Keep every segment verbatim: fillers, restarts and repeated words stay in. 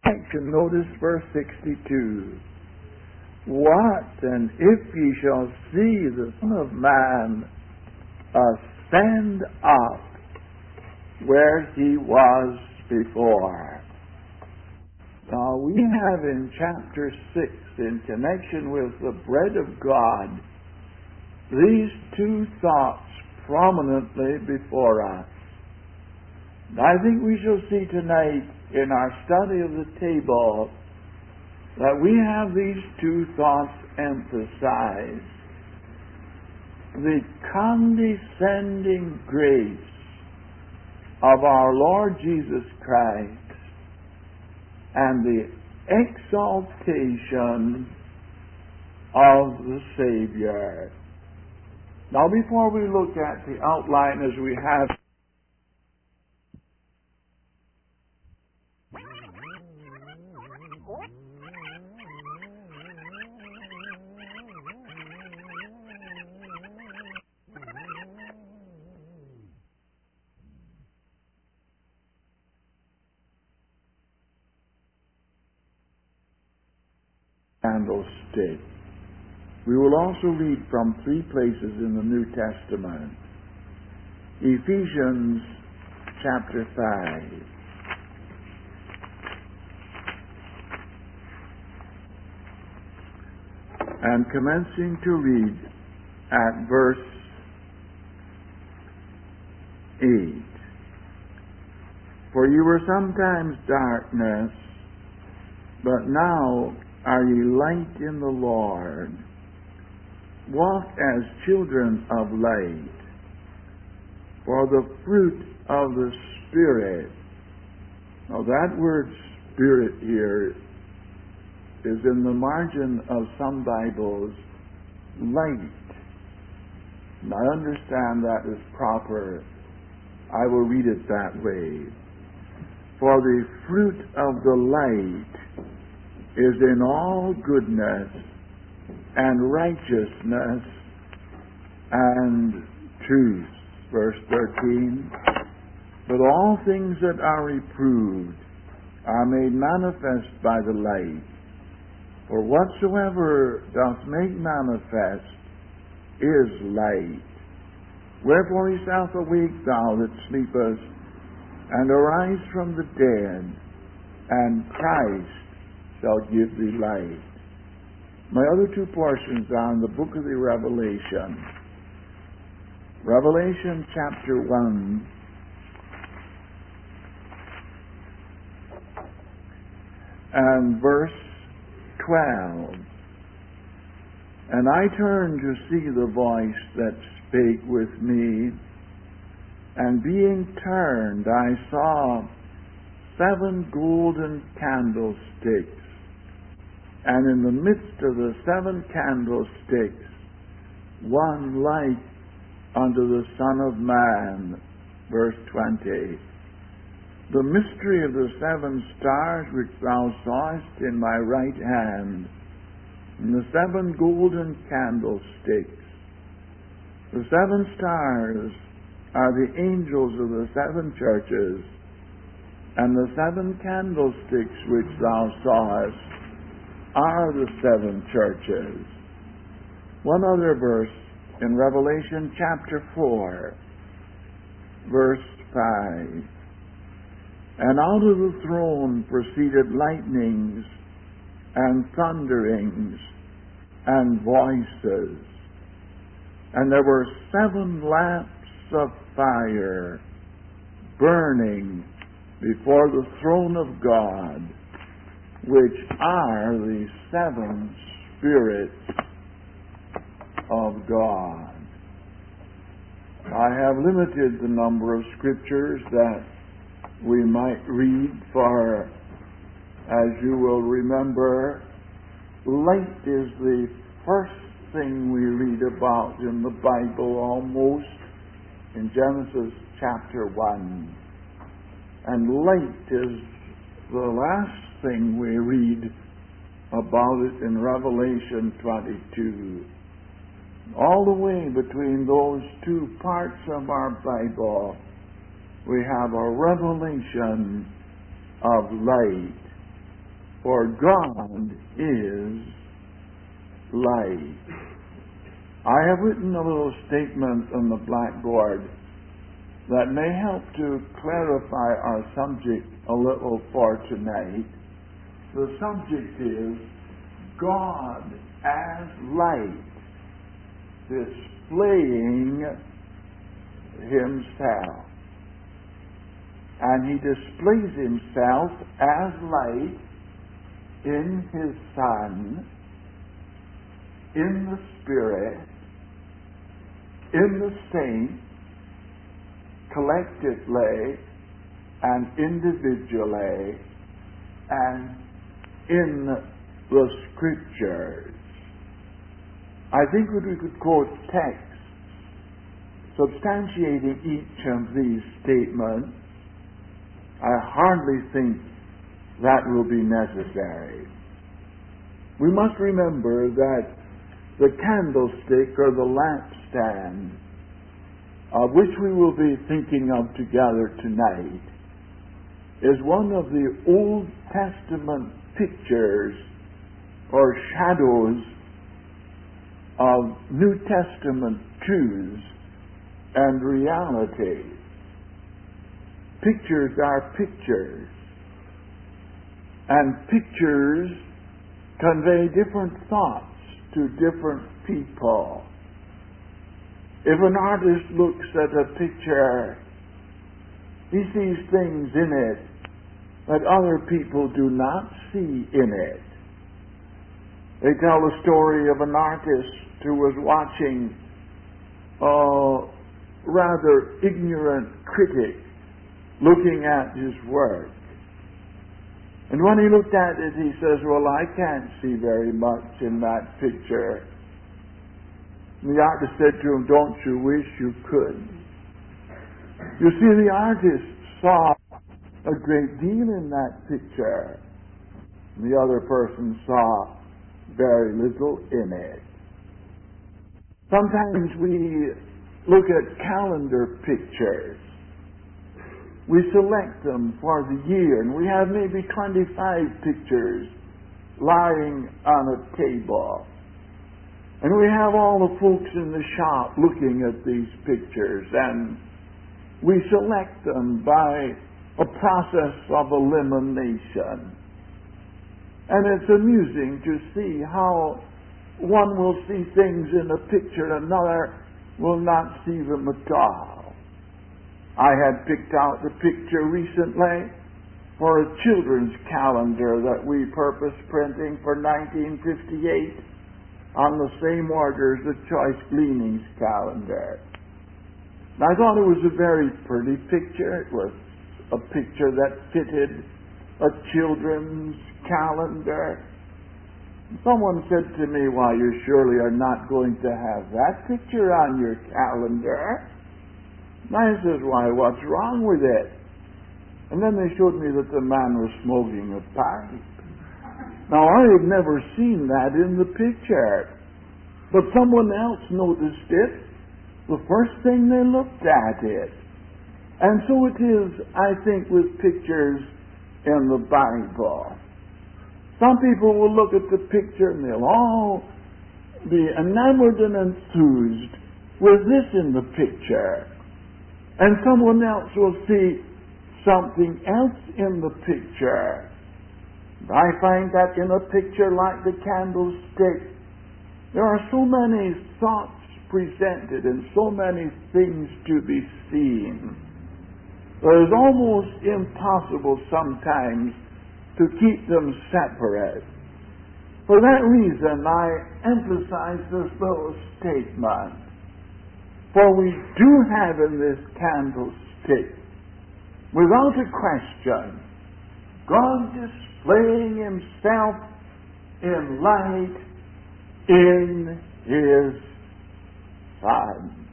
action. Notice verse sixty-two. What, and if ye shall see the Son of Man ascend up where he was before. Now we have in chapter six, in connection with the bread of God, these two thoughts prominently before us. And I think we shall see tonight in our study of the table that we have these two thoughts emphasized. The condescending grace of our Lord Jesus Christ and the exaltation of the Savior. Now, before we look at the outline as we have candlestick, we will also read from three places in the New Testament. Ephesians chapter five. And commencing to read at verse eight. For you were sometimes darkness, but now are ye light in the Lord. Walk as children of light. For the fruit of the Spirit. Now that word Spirit here is in the margin of some Bibles, light. And I understand that is proper. I will read it that way. For the fruit of the light is in all goodness and righteousness and truth. Verse thirteen. But all things that are reproved are made manifest by the light. For whatsoever doth make manifest is light. Wherefore he saith, awake thou that sleepest, and arise from the dead, and Christ shall give thee light. My other two portions are in the book of the Revelation. Revelation chapter one. And verse twelve. And I turned to see the voice that spake with me, and being turned, I saw seven golden candlesticks, and in the midst of the seven candlesticks, one like unto the Son of Man. Verse twenty. The mystery of the seven stars which thou sawest in my right hand, and the seven golden candlesticks. The seven stars are the angels of the seven churches, and the seven candlesticks which thou sawest are the seven churches. One other verse in Revelation chapter four, verse five. And out of the throne proceeded lightnings and thunderings and voices. And there were seven lamps of fire burning before the throne of God, which are the seven spirits of God. I have limited the number of scriptures that we might read, for, as you will remember, light is the first thing we read about in the Bible, almost in Genesis chapter one. And light is the last thing we read about it in Revelation twenty-two. All the way between those two parts of our Bible, we have a revelation of light. For God is light. I have written a little statement on the blackboard that may help to clarify our subject a little for tonight. The subject is God as light, displaying Himself. And He displays Himself as light in His Son, in the Spirit, in the saints, collectively and individually, and in the Scriptures. I think that we could quote texts substantiating each of these statements. I hardly think that will be necessary. We must remember that the candlestick or the lampstand, of which we will be thinking of together tonight, is one of the Old Testament pictures or shadows of New Testament truths and realities. Pictures are pictures, and pictures convey different thoughts to different people. If an artist looks at a picture, he sees things in it that other people do not see in it. They tell the story of an artist who was watching a rather ignorant critic looking at his work. And when he looked at it, he says, "Well, I can't see very much in that picture." And the artist said to him, "Don't you wish you could?" You see, the artist saw a great deal in that picture. The other person saw very little in it. Sometimes we look at calendar pictures. We select them for the year, and we have maybe twenty-five pictures lying on a table. And we have all the folks in the shop looking at these pictures, and we select them by a process of elimination. And it's amusing to see how one will see things in a picture, another will not see them at all. I had picked out a picture recently for a children's calendar that we purposed printing for nineteen fifty-eight on the same order as the Choice Gleanings calendar. And I thought it was a very pretty picture. It was a picture that fitted a children's calendar. Someone said to me, "Why, you surely are not going to have that picture on your calendar." And I said, "Why, what's wrong with it?" And then they showed me that the man was smoking a pipe. Now, I had never seen that in the picture, but someone else noticed it the first thing they looked at it. And so it is, I think, with pictures in the Bible. Some people will look at the picture and they'll all be enamored and enthused with this in the picture. And someone else will see something else in the picture. I find that in a picture like the candlestick, there are so many thoughts presented and so many things to be seen. It is almost impossible sometimes to keep them separate. For that reason, I emphasize this little statement. For we do have in this candlestick, without a question, God displaying Himself in light in His Son.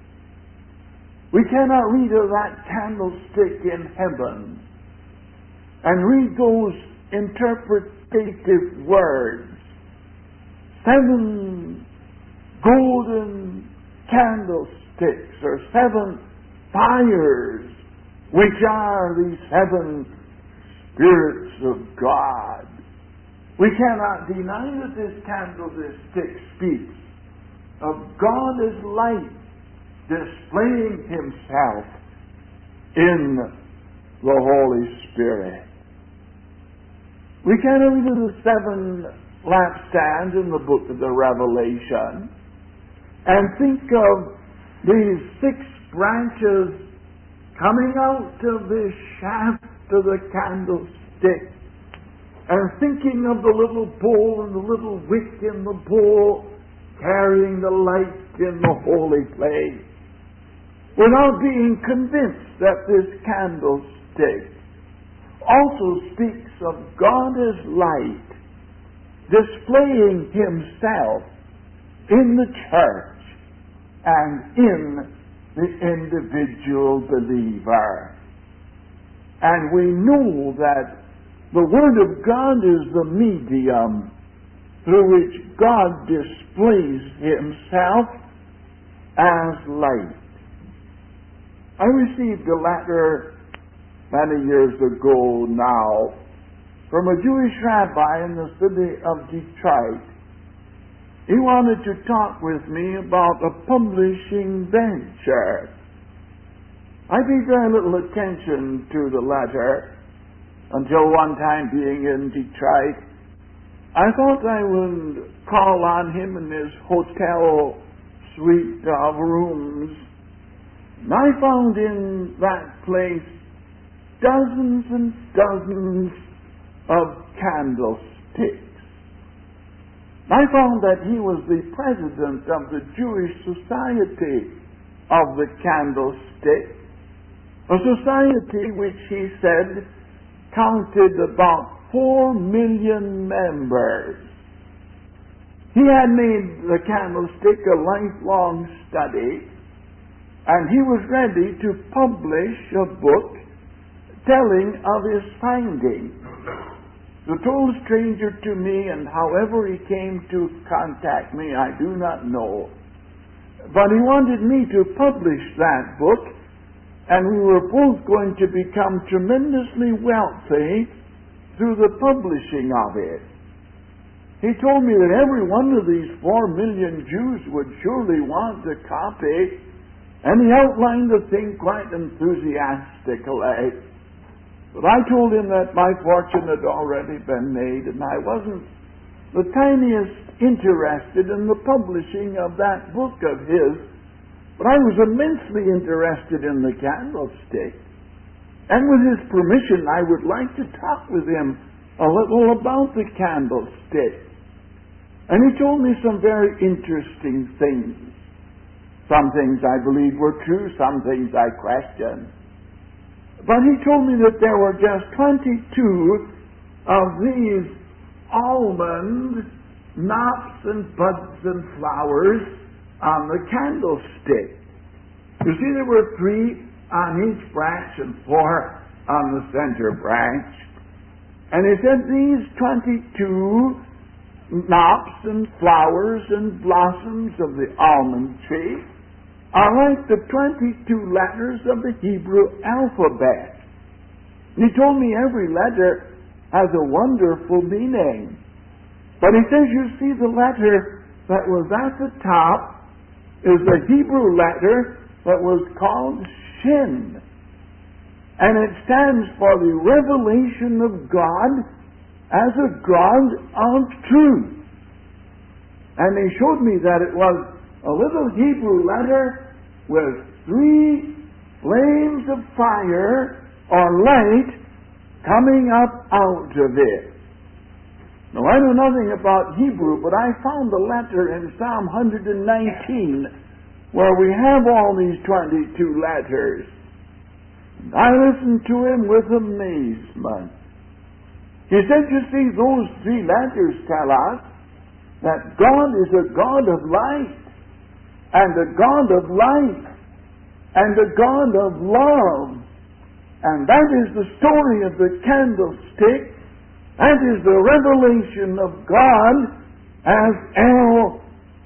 We cannot read of that candlestick in heaven and read those interpretative words. Seven golden candlesticks, or seven fires, which are the seven spirits of God. We cannot deny that this candlestick speaks of God as light displaying Himself in the Holy Spirit. We can read of the seven lampstands in the book of the Revelation and think of these six branches coming out of the shaft of the candlestick, and thinking of the little bowl and the little wick in the bowl carrying the light in the holy place, without being convinced that this candlestick also speaks of God as light, displaying Himself in the church and in the individual believer. And we know that the Word of God is the medium through which God displays Himself as light. I received a letter many years ago now from a Jewish rabbi in the city of Detroit. He wanted to talk with me about a publishing venture. I paid very little attention to the letter until one time, being in Detroit, I thought I would call on him in his hotel suite of rooms. And I found in that place dozens and dozens of candlesticks. I found that he was the president of the Jewish Society of the Candlestick, a society which he said counted about four million members. He had made the candlestick a lifelong study, and he was ready to publish a book telling of his findings. The total stranger to me, and however he came to contact me, I do not know. But he wanted me to publish that book, and we were both going to become tremendously wealthy through the publishing of it. He told me that every one of these four million Jews would surely want a copy, and he outlined the thing quite enthusiastically. But I told him that my fortune had already been made, and I wasn't the tiniest interested in the publishing of that book of his, but I was immensely interested in the candlestick. And with his permission, I would like to talk with him a little about the candlestick. And he told me some very interesting things. Some things I believe were true, some things I questioned. But he told me that there were just twenty-two of these almond knops and buds and flowers on the candlestick. You see, there were three on each branch and four on the center branch. And he said these twenty-two knops and flowers and blossoms of the almond tree are like the twenty-two letters of the Hebrew alphabet. He told me every letter has a wonderful meaning. But he says, you see, the letter that was at the top is the Hebrew letter that was called Shin. And it stands for the revelation of God as a God of truth. And he showed me that it was a little Hebrew letter with three flames of fire or light coming up out of it. Now, I know nothing about Hebrew, but I found the letter in Psalm one nineteen where we have all these twenty-two letters. And I listened to him with amazement. He said, you see, those three letters tell us that God is a God of light, and a God of life, and a God of love. And that is the story of the candlestick. That is the revelation of God as El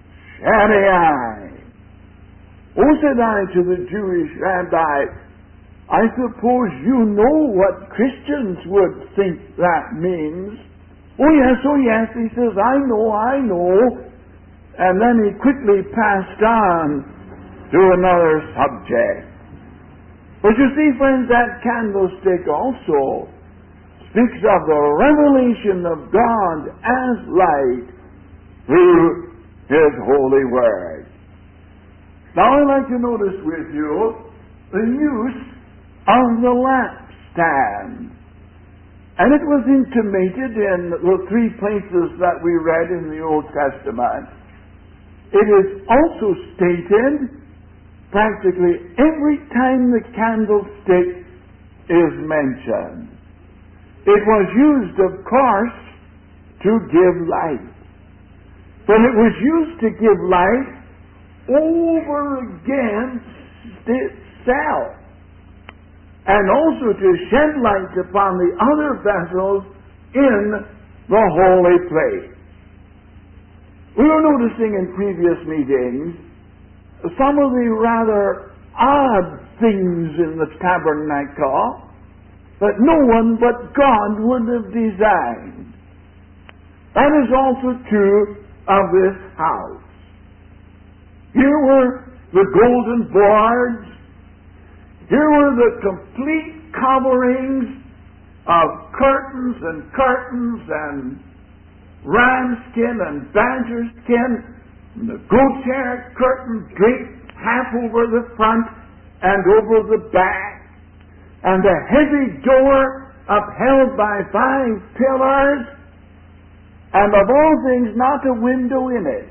Shaddai. Oh, said I to the Jewish rabbi, I suppose you know what Christians would think that means. Oh yes, oh yes, he says, I know, I know. And then he quickly passed on to another subject. But you see, friends, that candlestick also speaks of the revelation of God as light through His holy Word. Now I'd like to notice with you the use of the lampstand. And it was intimated in the three places that we read in the Old Testament. It is also stated practically every time the candlestick is mentioned. It was used, of course, to give light. But it was used to give light over against itself, and also to shed light upon the other vessels in the holy place. We were noticing in previous meetings some of the rather odd things in the tabernacle that no one but God would have designed. That is also true of this house. Here were the golden boards. Here were the complete coverings of curtains and curtains and ram skin and badger skin, and the goat's hair curtain draped half over the front and over the back, and a heavy door upheld by five pillars, and of all things not a window in it,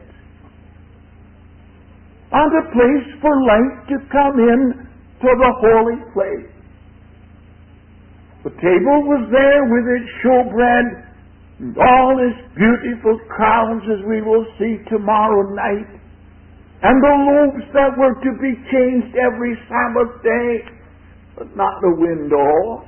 and a place for light to come in to the holy place. The table was there with its showbread and all its beautiful crowns, as we will see tomorrow night, and the loaves that were to be changed every Sabbath day, but not the window.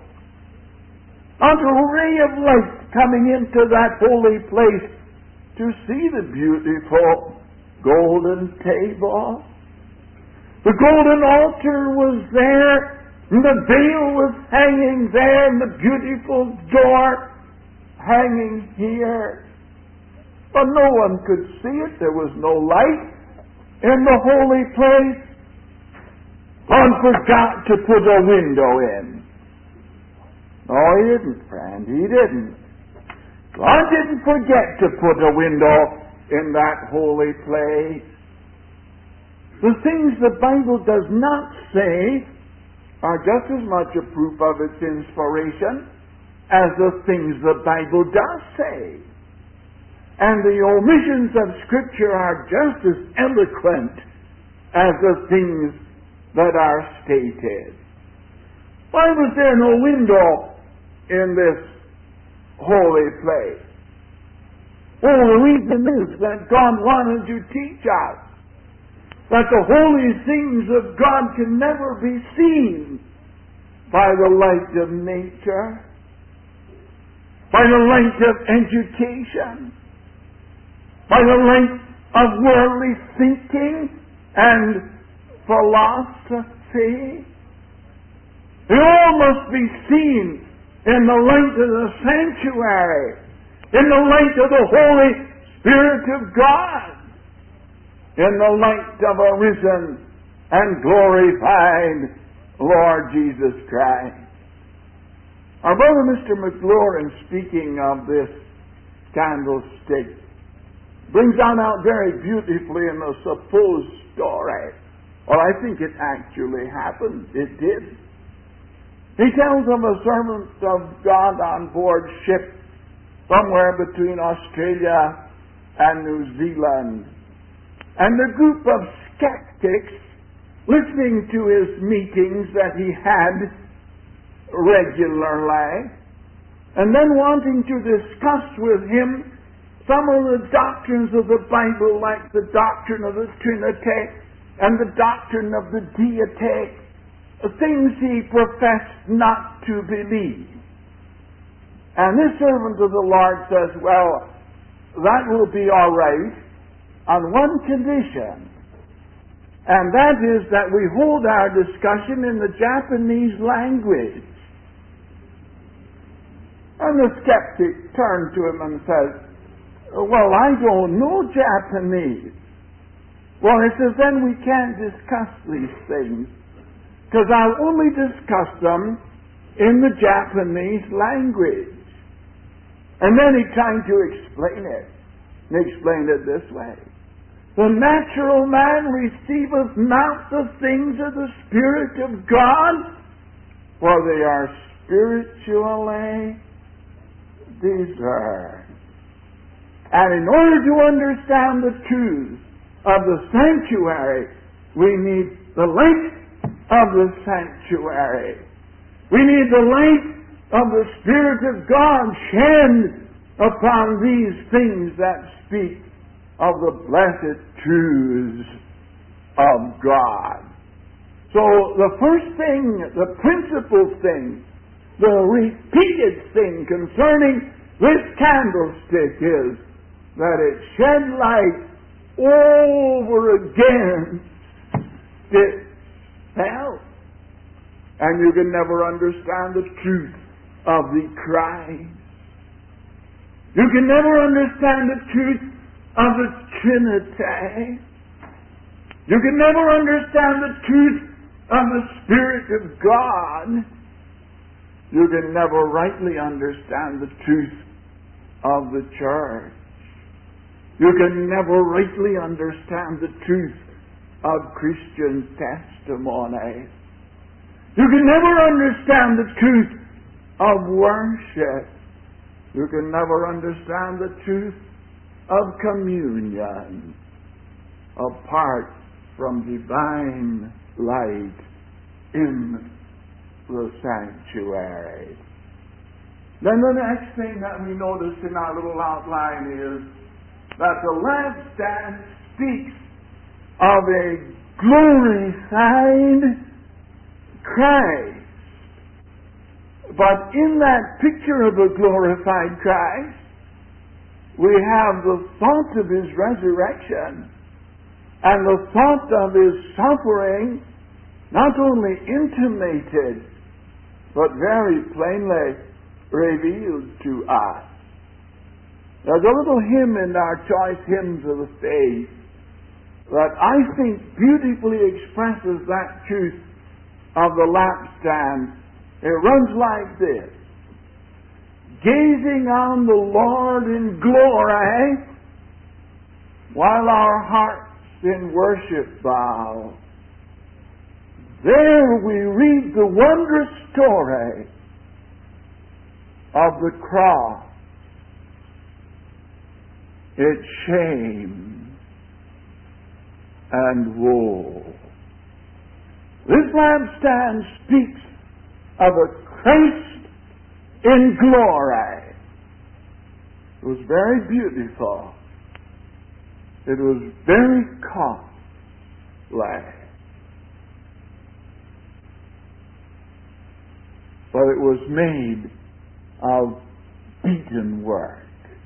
Not a ray of light coming into that holy place to see the beautiful golden table. The golden altar was there, and the veil was hanging there, and the beautiful door hanging here. But no one could see it. There was no light in the holy place. God forgot to put a window in. No, He didn't, friend. He didn't. God didn't forget to put a window in that holy place. The things the Bible does not say are just as much a proof of its inspiration as the things the Bible does say. And the omissions of Scripture are just as eloquent as the things that are stated. Why was there no window in this holy place? Well, the reason is that God wanted to teach us that the holy things of God can never be seen by the light of nature, by the light of education, by the light of worldly thinking and philosophy. They all must be seen in the light of the sanctuary, in the light of the Holy Spirit of God, in the light of a risen and glorified Lord Jesus Christ. Our brother Mister McLaurin, speaking of this candlestick, brings on out very beautifully in the supposed story. Well, I think it actually happened. It did. He tells of a servant of God on board ship somewhere between Australia and New Zealand, and a group of skeptics listening to his meetings that he had regularly, and then wanting to discuss with him some of the doctrines of the Bible, like the doctrine of the Trinity and the doctrine of the deity, things he professed not to believe. And this servant of the Lord says, well, that will be all right on one condition, and that is that we hold our discussion in the Japanese language. And the skeptic turned to him and said, well, I don't know Japanese. Well, he says, then we can't discuss these things, because I'll only discuss them in the Japanese language. And then he tried to explain it. He explained it this way. The natural man receiveth not the things of the Spirit of God, for they are spiritually discerned. And in order to understand the truth of the sanctuary, we need the light of the sanctuary. We need the light of the Spirit of God shed upon these things that speak of the blessed truths of God. So the first thing, the principal thing, the repeated thing concerning this candlestick is that it shed light over against itself. And you can never understand the truth of the Christ. You can never understand the truth of the Trinity. You can never understand the truth of the Spirit of God. You can never rightly understand the truth of the church. You can never rightly understand the truth of Christian testimony. You can never understand the truth of worship. You can never understand the truth of communion apart from divine light in the sanctuary. Then the next thing that we notice in our little outline is that the lampstand speaks of a glorified Christ. But in that picture of a glorified Christ, we have the thought of His resurrection and the thought of His suffering not only intimated, but very plainly revealed to us. There's a little hymn in our choice hymns of the faith that I think beautifully expresses that truth of the lampstand. It runs like this. Gazing on the Lord in glory, while our hearts in worship bow, there we read the wondrous story of the cross, its shame and woe. This lampstand speaks of a Christ in glory. It was very beautiful. It was very costly. But it was made of beaten work.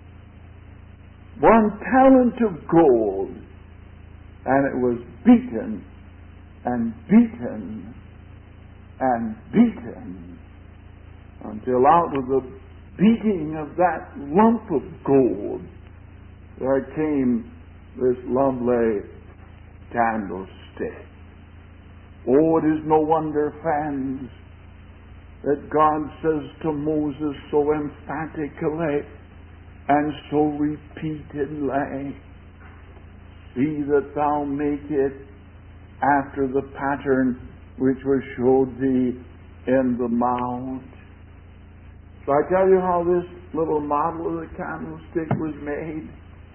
One talent of gold, and it was beaten and beaten and beaten until out of the beating of that lump of gold there came this lovely candlestick. Oh, it is no wonder, friends, that God says to Moses so emphatically and so repeatedly, see that thou make it after the pattern which was showed thee in the mount. So I tell you how this little model of the candlestick was made.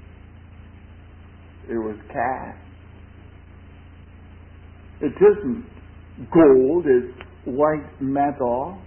It was cast. It isn't gold, it's white metal.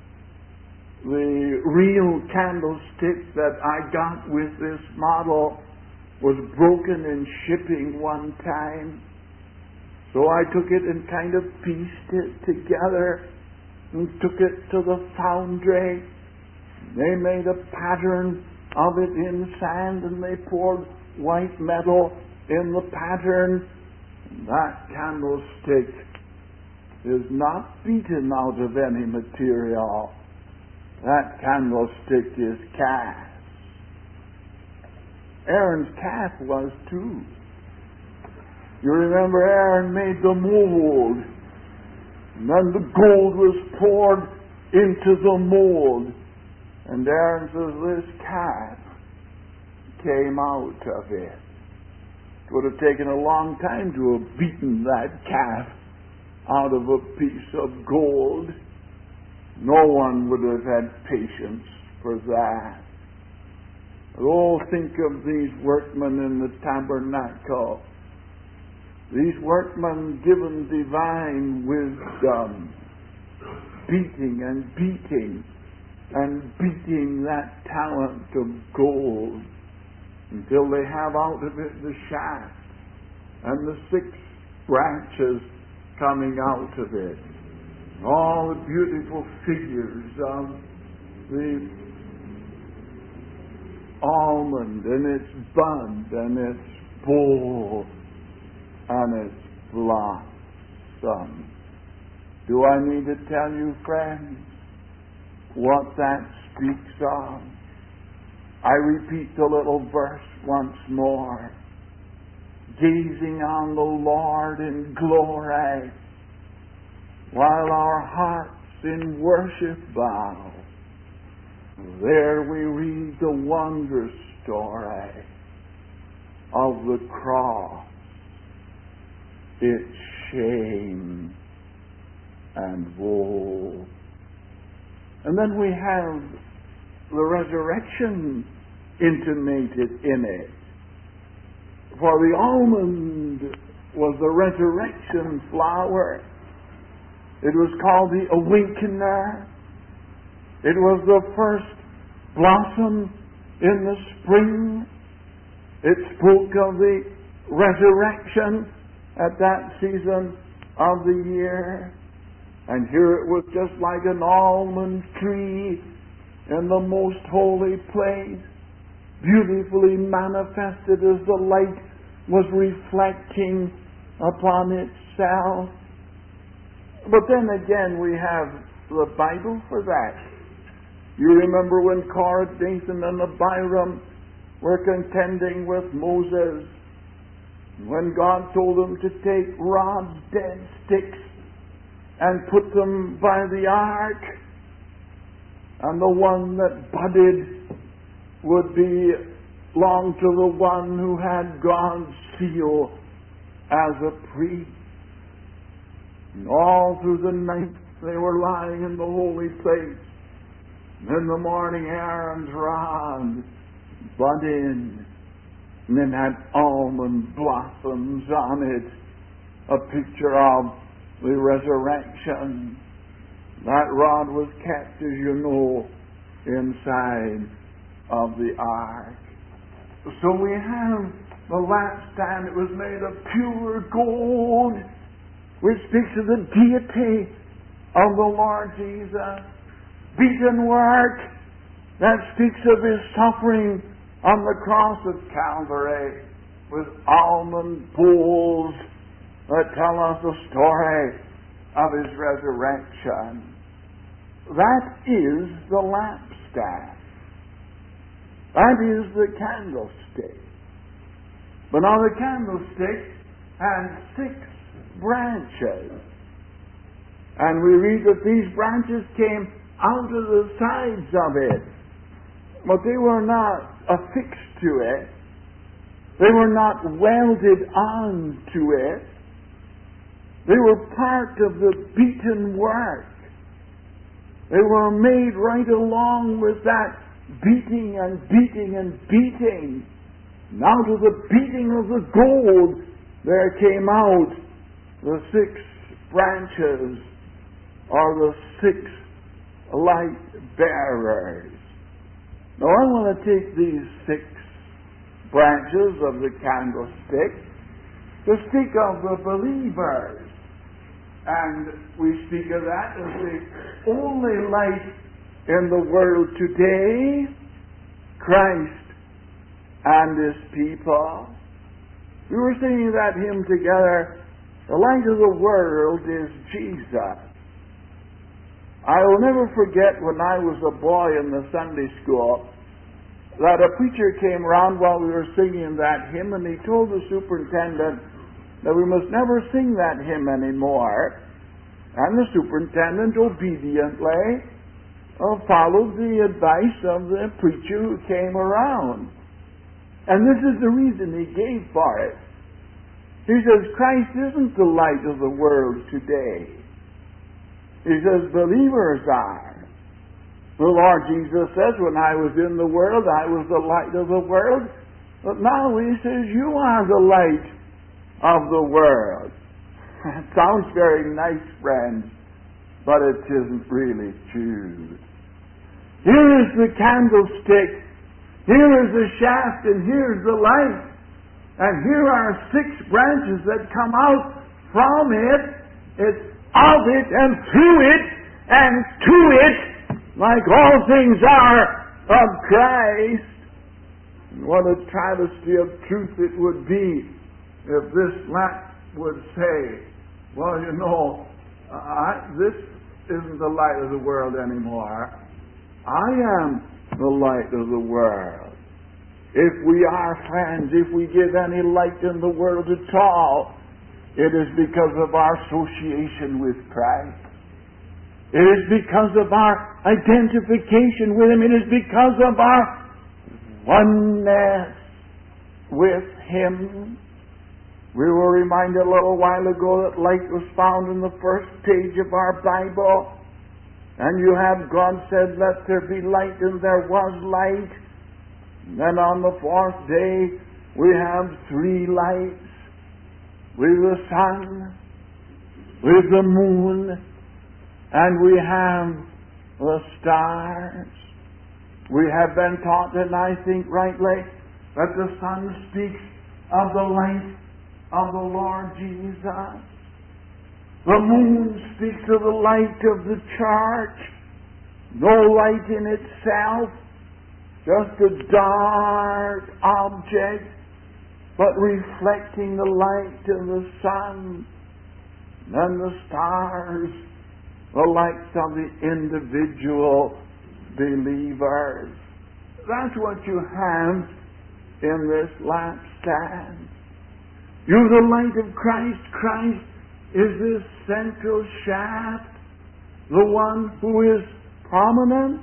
The real candlestick that I got with this model was broken in shipping one time. So I took it and kind of pieced it together and took it to the foundry. They made a pattern of it in sand and they poured white metal in the pattern. That candlestick is not beaten out of any material. That candlestick is cast. Aaron's calf was too. You remember Aaron made the mold, and then the gold was poured into the mold. And Aaron says, this calf came out of it. It would have taken a long time to have beaten that calf out of a piece of gold. No one would have had patience for that. Oh, think of these workmen in the tabernacle. These workmen given divine wisdom, beating and beating and beating that talent of gold until they have out of it the shaft and the six branches coming out of it. All the beautiful figures of the almond and its bud and its bowl and its blossom. Do I need to tell you, friends, what that speaks of? I repeat the little verse once more. Gazing on the Lord in glory, while our hearts in worship bow, there we read the wondrous story of the cross, its shame and woe. And then we have the resurrection intimated in it. For the almond was the resurrection flower. It was called the awakener. It was the first blossom in the spring. It spoke of the resurrection at that season of the year. And here it was just like an almond tree in the most holy place, beautifully manifested as the light was reflecting upon itself. But then again, we have the Bible for that. You remember when Korah, Dathan, and Abiram were contending with Moses, when God told them to take rods, dead sticks, and put them by the ark, and the one that budded would belong to the one who had God's seal as a priest. And all through the night they were lying in the holy place. And in the morning Aaron's rod budded, and then had almond blossoms on it, a picture of the resurrection. That rod was kept, as you know, inside of the ark. So we have the lampstand. It was made of pure gold, which speaks of the deity of the Lord Jesus. Beaten work, that speaks of His suffering on the cross of Calvary, with almond bowls that tell us the story of His resurrection. That is the lampstand. That is the candlestick. But now the candlestick had six branches. And we read that these branches came out of the sides of it. But they were not affixed to it. They were not welded on to it. They were part of the beaten work. They were made right along with that beating and beating and beating. And out of the beating of the gold, there came out the six branches, or the six light bearers. Now I want to take these six branches of the candlestick to speak of the believers. And we speak of that as the only light in the world today, Christ and His people. We were singing that hymn together, the light of the world is Jesus. I will never forget when I was a boy in the Sunday school that a preacher came around while we were singing that hymn, and he told the superintendent that we must never sing that hymn anymore. And the superintendent obediently uh, followed the advice of the preacher who came around. And this is the reason he gave for it. He says, Christ isn't the light of the world today. He says, believers are. The Lord Jesus says, when I was in the world, I was the light of the world. But now he says, you are the light of the world. It sounds very nice, friends, but it isn't really true. Here is the candlestick. Here is the shaft, and here's the light. And here are six branches that come out from it. It's of it and through it and to it, like all things are of Christ. And what a travesty of truth it would be if this lamp would say, well, you know, I, this isn't the light of the world anymore. I am the light of the world. If we are friends, if we give any light in the world at all, it is because of our association with Christ. It is because of our identification with Him. It is because of our oneness with Him. We were reminded a little while ago that light was found in the first page of our Bible. And you have God said, let there be light, and there was light. And then on the fourth day, we have three lights. With the sun, with the moon, and we have the stars. We have been taught, and I think rightly, that the sun speaks of the light of the Lord Jesus. The moon speaks of the light of the church. No light in itself, just a dark object, but reflecting the light of the sun. And the stars, the lights of the individual believers. That's what you have in this lampstand. You're the light of Christ. Christ is this central shaft, the one who is prominent.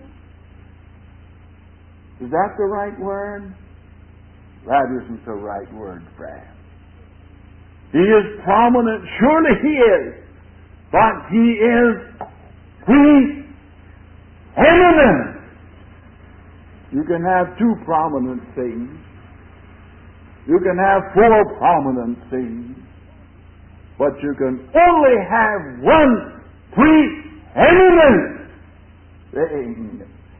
Is that the right word? That isn't the right word, friend. He is prominent. Surely He is. But He is preeminent. You can have two prominent things. You can have four prominent things. But you can only have one preeminent thing.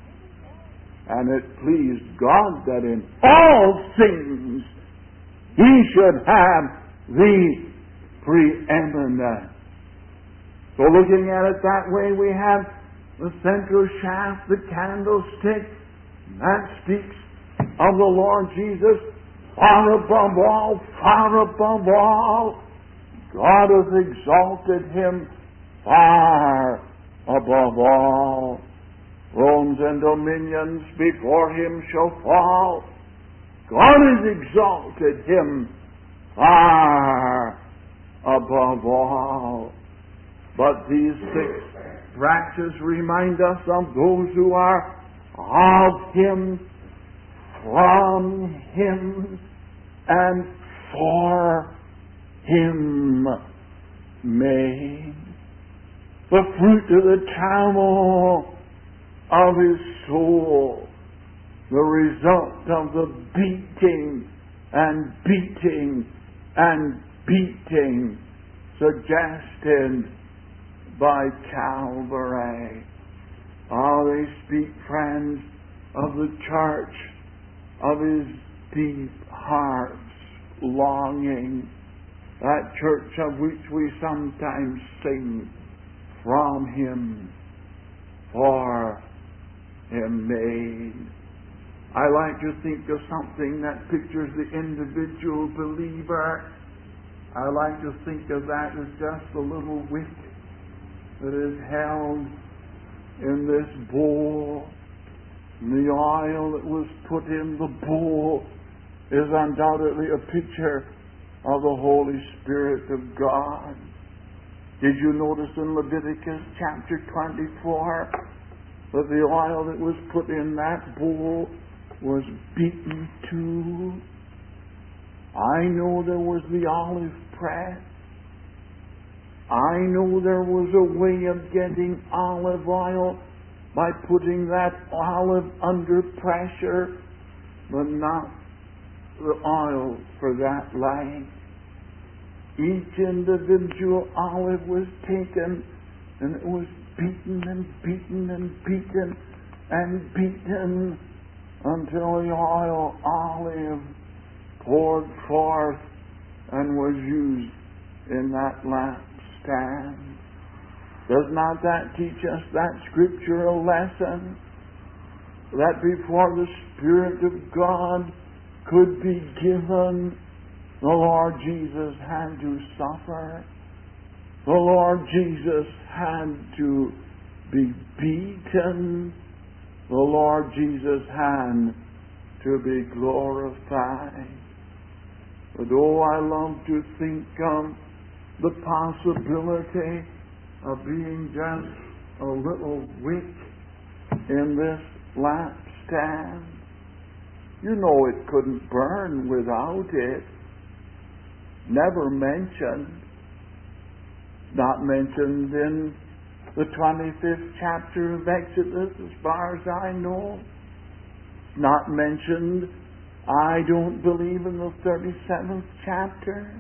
And it pleased God that in all things He should have the preeminence. So looking at it that way, we have the central shaft, the candlestick. That speaks of the Lord Jesus far above all, far above all. God has exalted Him far above all. Thrones and dominions before Him shall fall. God has exalted Him far above all. But these six branches remind us of those who are of Him, from Him, and for Him made. The fruit of the trammel of His soul, the result of the beating and beating and beating suggested by Calvary. Oh, they speak, friends, of the church, of His deep heart's longing, that church of which we sometimes sing, from Him, for Him made. I like to think of something that pictures the individual believer. I like to think of that as just a little wick that is held in this bowl. And the oil that was put in the bowl is undoubtedly a picture of the Holy Spirit of God. Did you notice in Leviticus chapter twenty-four that the oil that was put in that bowl was beaten too? I know there was the olive press. I know there was a way of getting olive oil by putting that olive under pressure, but not the oil for that light. Each individual olive was taken and it was beaten and beaten and beaten and beaten until the oil olive poured forth and was used in that lampstand. Does not that teach us that scriptural lesson? That before the Spirit of God could be given, the Lord Jesus had to suffer. The Lord Jesus had to be beaten. The Lord Jesus had to be glorified. But oh, I love to think of the possibility of being just a little wick in this lampstand. You know it couldn't burn without it. Never mentioned. Not mentioned in the twenty-fifth chapter of Exodus as far as I know. Not mentioned, I don't believe, in the thirty-seventh chapter.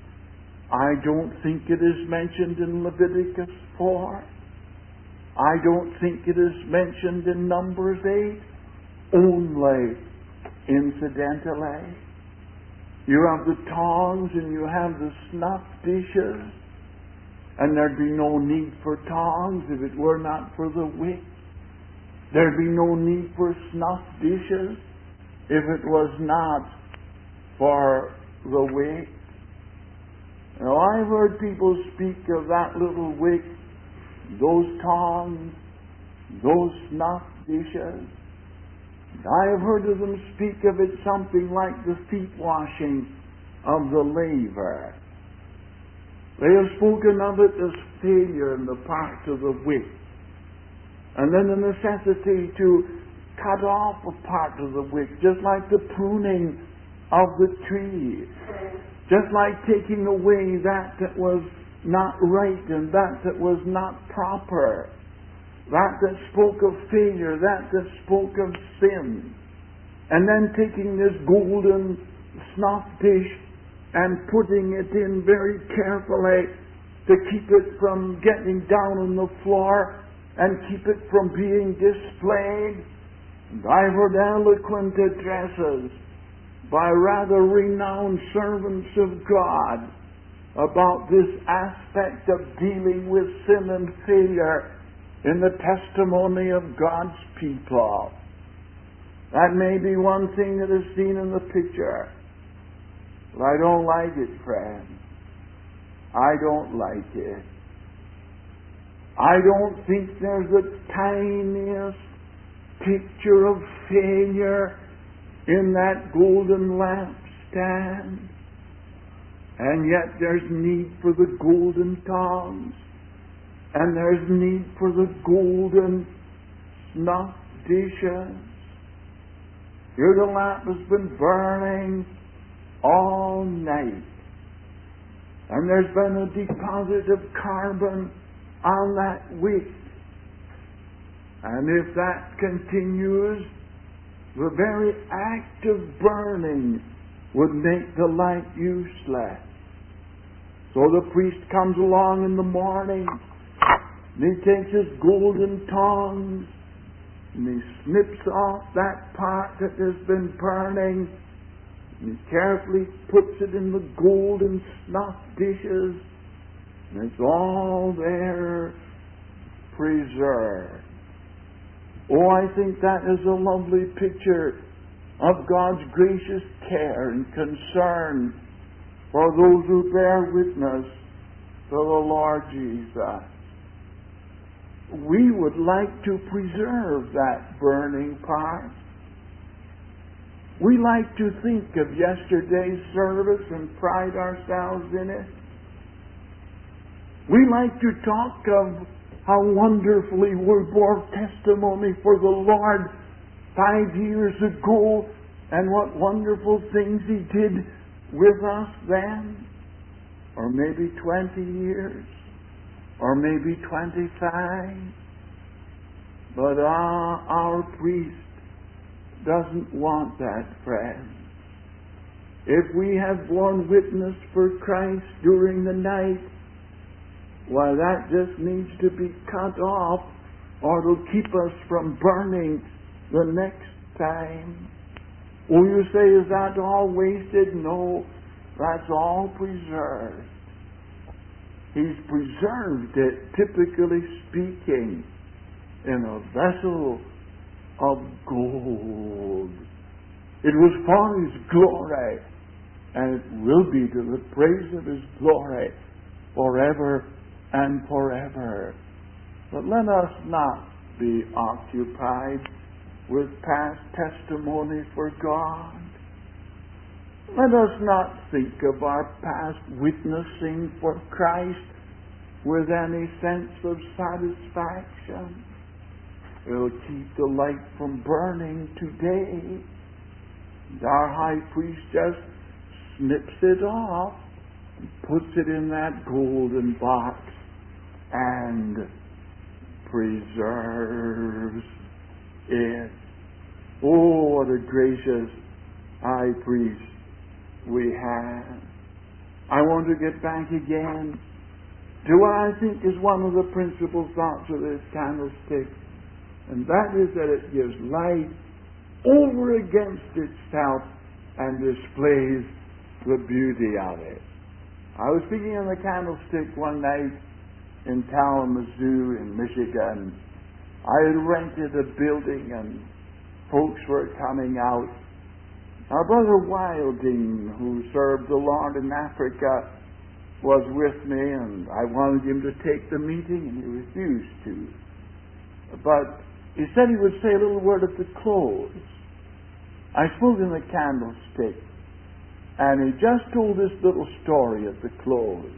I don't think it is mentioned in Leviticus four. I don't think it is mentioned in Numbers eight. Only incidentally. You have the tongs and you have the snuff dishes, and there'd be no need for tongs if it were not for the wick. There'd be no need for snuff dishes if it was not for the wick. Now, I've heard people speak of that little wick, those tongs, those snuff dishes. I have heard of them speak of it something like the feet washing of the laver. They have spoken of it as failure in the part of the wick, and then the necessity to cut off a part of the wick, just like the pruning of the tree, just like taking away that that was not right and that that was not proper, that that spoke of failure, that that spoke of sin, and then taking this golden snuff dish and putting it in very carefully to keep it from getting down on the floor and keep it from being displayed. And I've heard eloquent addresses by rather renowned servants of God about this aspect of dealing with sin and failure in the testimony of God's people. That may be one thing that is seen in the picture. But I don't like it, friend. I don't like it. I don't think there's the tiniest picture of failure in that golden lampstand. And yet there's need for the golden tongs. And there's need for the golden snuff dishes. Here the lamp has been burning all night. And there's been a deposit of carbon on that wick. And if that continues, the very act of burning would make the light useless. So the priest comes along in the morning, and he takes his golden tongs, and he snips off that part that has been burning, and he carefully puts it in the golden snuff dishes, and it's all there preserved. Oh, I think that is a lovely picture of God's gracious care and concern for those who bear witness to the Lord Jesus. we would like to preserve that burning part. We like to think of yesterday's service and pride ourselves in it. We like to talk of how wonderfully we bore testimony for the Lord five years ago and what wonderful things He did with us then. Or maybe twenty years. Or maybe twenty-five. But our, our priest doesn't want that, friend. If we have borne witness for Christ during the night, why, that just needs to be cut off, or it'll keep us from burning the next time. Oh, you say, is that all wasted? No, that's all preserved. He's preserved it, typically speaking, in a vessel of gold. It was for His glory, and it will be to the praise of His glory forever and forever. But let us not be occupied with past testimony for God. Let us not think of our past witnessing for Christ with any sense of satisfaction. It'll keep the light from burning today. Our high priest just snips it off and puts it in that golden box and preserves it. Oh, what a gracious high priest we have. I want to get back again to what I think is one of the principal thoughts of this candlestick, and that is that it gives light over against itself and displays the beauty of it. I was speaking on the candlestick one night in Kalamazoo in Michigan. I had rented a building and folks were coming out. Our brother Wilding, who served the Lord in Africa, was with me, and I wanted him to take the meeting, and he refused to. But he said he would say a little word at the close. I spoke in the candlestick, and he just told this little story at the close.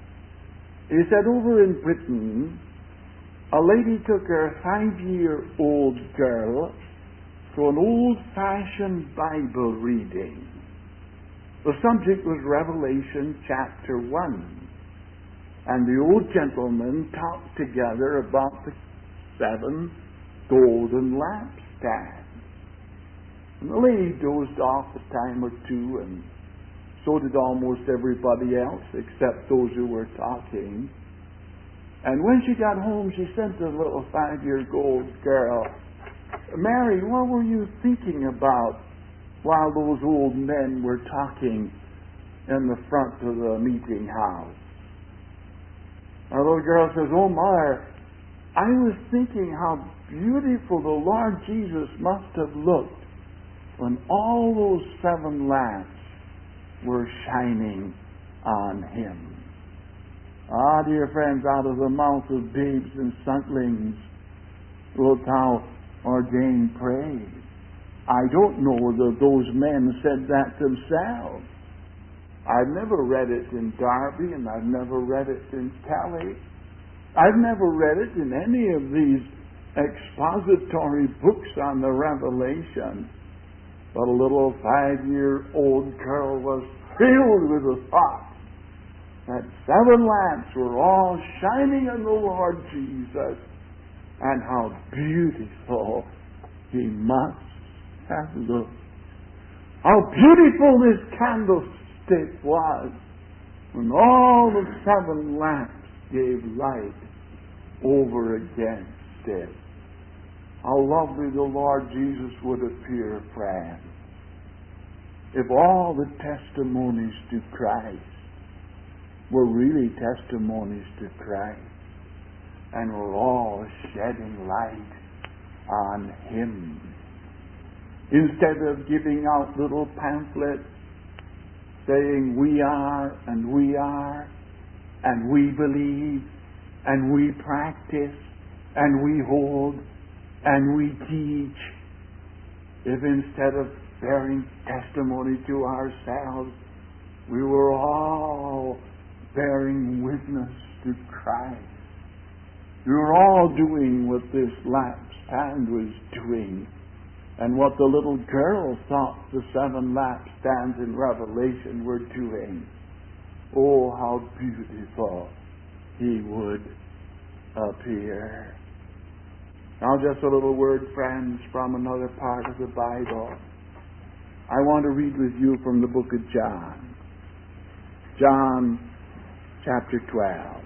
He said, over in Britain, a lady took her five-year-old girl to an old-fashioned Bible reading. The subject was Revelation chapter one. And the old gentleman talked together about the seven golden lampstands. And the lady dozed off a time or two, and so did almost everybody else except those who were talking. And when she got home, she said to the little five-year-old girl, Mary, what were you thinking about while those old men were talking in the front of the meeting house? The little girl says, oh, Mother, I was thinking how beautiful the Lord Jesus must have looked when all those seven lamps were shining on Him. Ah, dear friends, out of the mouth of babes and sucklings wilt thou ordain praise. I don't know that those men said that themselves. I've never read it in Darby, and I've never read it in Kelly. I've never read it in any of these expository books on the Revelation. But a little five-year-old girl was filled with the thought that seven lamps were all shining on the Lord Jesus, and how beautiful He must have looked. How beautiful this candlestick was when all the seven lamps gave light over against it. How lovely the Lord Jesus would appear, friends, if all the testimonies to Christ were really testimonies to Christ, and were all shedding light on Him. Instead of giving out little pamphlets saying we are and we are and we believe and we practice and we hold and we teach, if instead of bearing testimony to ourselves, we were all bearing witness to Christ. We were all doing what this lampstand was doing, and what the little girl thought the seven lampstands in Revelation were doing. Oh, how beautiful He would appear. Now just a little word, friends, from another part of the Bible. I want to read with you from the book of John. John chapter twelve.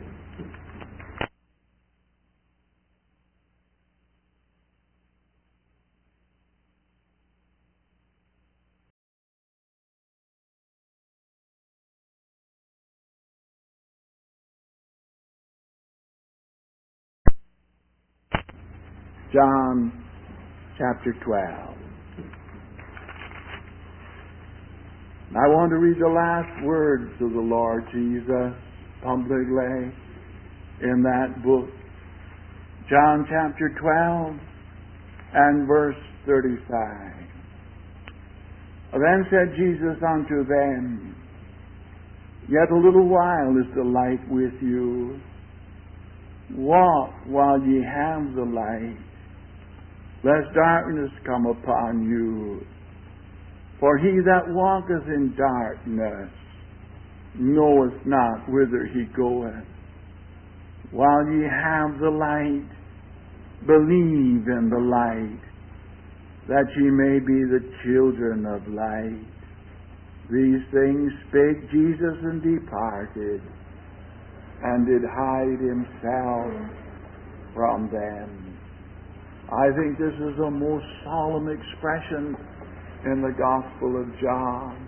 John chapter twelve. I want to read the last words of the Lord Jesus publicly in that book. John chapter twelve and verse thirty-five. Then said Jesus unto them, Yet a little while is the light with you. Walk while ye have the light, lest darkness come upon you. For he that walketh in darkness knoweth not whither he goeth. While ye have the light, believe in the light, that ye may be the children of light. These things spake Jesus, and departed, and did hide himself from them. I think this is a most solemn expression in the Gospel of John.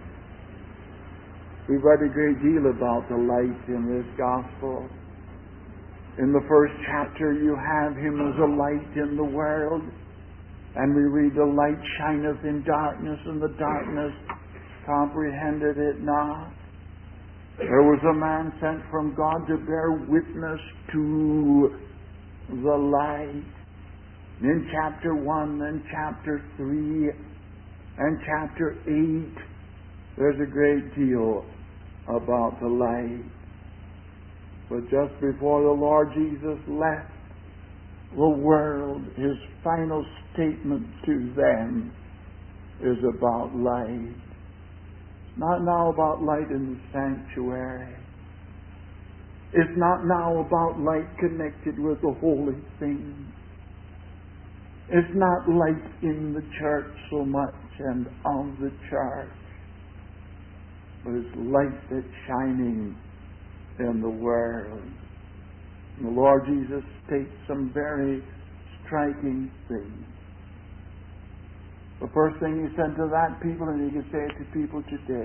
We've read a great deal about the light in this Gospel. In the first chapter you have him as a light in the world, and we read, the light shineth in darkness, and the darkness comprehended it not. There was a man sent from God to bear witness to the light. In chapter one and chapter three and chapter eight, there's a great deal about the light. But just before the Lord Jesus left the world, his final statement to them is about light. Not now about light in the sanctuary. It's not now about light connected with the holy things. It's not light in the church so much and of the church, but it's light that's shining in the world. And the Lord Jesus states some very striking things. The first thing he said to that people, and he can say it to people today,